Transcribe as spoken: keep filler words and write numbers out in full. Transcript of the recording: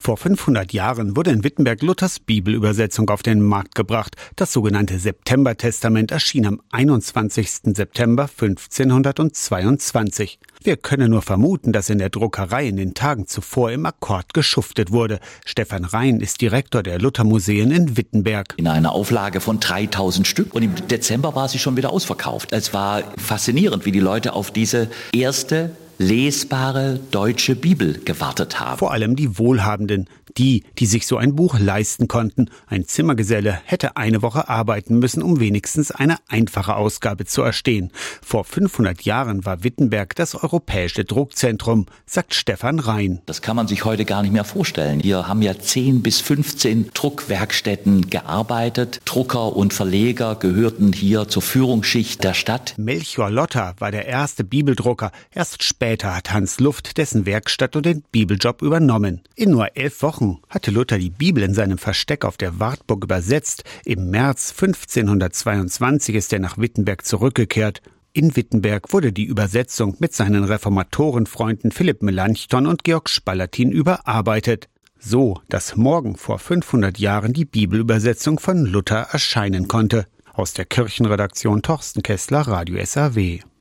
Vor fünfhundert Jahren wurde in Wittenberg Luthers Bibelübersetzung auf den Markt gebracht. Das sogenannte Septembertestament erschien am einundzwanzigsten September fünfzehnhundertzweiundzwanzig. Wir können nur vermuten, dass in der Druckerei in den Tagen zuvor im Akkord geschuftet wurde. Stefan Rhein ist Direktor der Luthermuseen in Wittenberg. In einer Auflage von dreitausend Stück und im Dezember war sie schon wieder ausverkauft. Es war faszinierend, wie die Leute auf diese erste lesbare deutsche Bibel gewartet haben. Vor allem die Wohlhabenden, die, die sich so ein Buch leisten konnten. Ein Zimmergeselle hätte eine Woche arbeiten müssen, um wenigstens eine einfache Ausgabe zu erstehen. Vor fünfhundert Jahren war Wittenberg das europäische Druckzentrum, sagt Stefan Rhein. Das kann man sich heute gar nicht mehr vorstellen. Hier haben ja zehn bis fünfzehn Druckwerkstätten gearbeitet. Drucker und Verleger gehörten hier zur Führungsschicht der Stadt. Melchior Lotter war der erste Bibeldrucker. Erst später hat Hans Luft dessen Werkstatt und den Bibeljob übernommen. In nur elf Wochen hatte Luther die Bibel in seinem Versteck auf der Wartburg übersetzt. Im März fünfzehnhundertzweiundzwanzig ist er nach Wittenberg zurückgekehrt. In Wittenberg wurde die Übersetzung mit seinen Reformatorenfreunden Philipp Melanchthon und Georg Spalatin überarbeitet. So, dass morgen vor fünfhundert Jahren die Bibelübersetzung von Luther erscheinen konnte. Aus der Kirchenredaktion Thorsten Kessler, Radio S R W.